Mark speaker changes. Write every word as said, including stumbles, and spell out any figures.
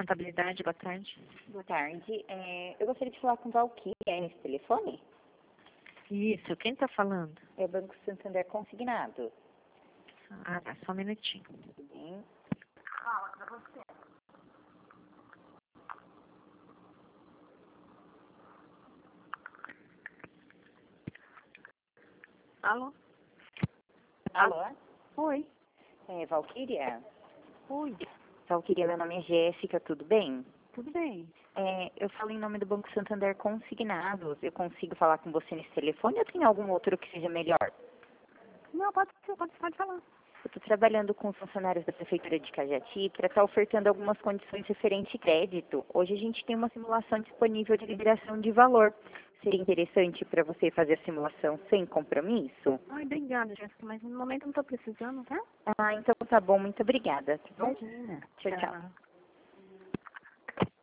Speaker 1: Contabilidade, boa tarde.
Speaker 2: Boa tarde. É, eu gostaria de falar com o Valquíria, é nesse telefone?
Speaker 1: Isso, quem está falando?
Speaker 2: É o Banco Santander Consignado.
Speaker 1: Ah, tá, só um minutinho.
Speaker 2: Tudo bem?
Speaker 1: Alô?
Speaker 2: Alô?
Speaker 1: Oi.
Speaker 2: É, Valquíria?
Speaker 1: Oi.
Speaker 2: Valquíria, meu nome é Jéssica, tudo bem?
Speaker 1: Tudo bem?
Speaker 2: É, eu falo em nome do Banco Santander Consignados. Eu consigo falar com você nesse telefone ou tem algum outro que seja melhor?
Speaker 1: Não, pode ser, pode, pode falar.
Speaker 2: Eu estou trabalhando com funcionários da Prefeitura de Cajati para estar ofertando algumas condições referentes a crédito. Hoje a gente tem uma simulação disponível de liberação de valor. Seria interessante para você fazer a simulação sem compromisso?
Speaker 1: Ai, obrigada, Jéssica, mas no momento eu não estou precisando, tá?
Speaker 2: Ah, então tá bom. Muito obrigada. Tá bom?
Speaker 1: Imagina.
Speaker 2: Tchau, tchau.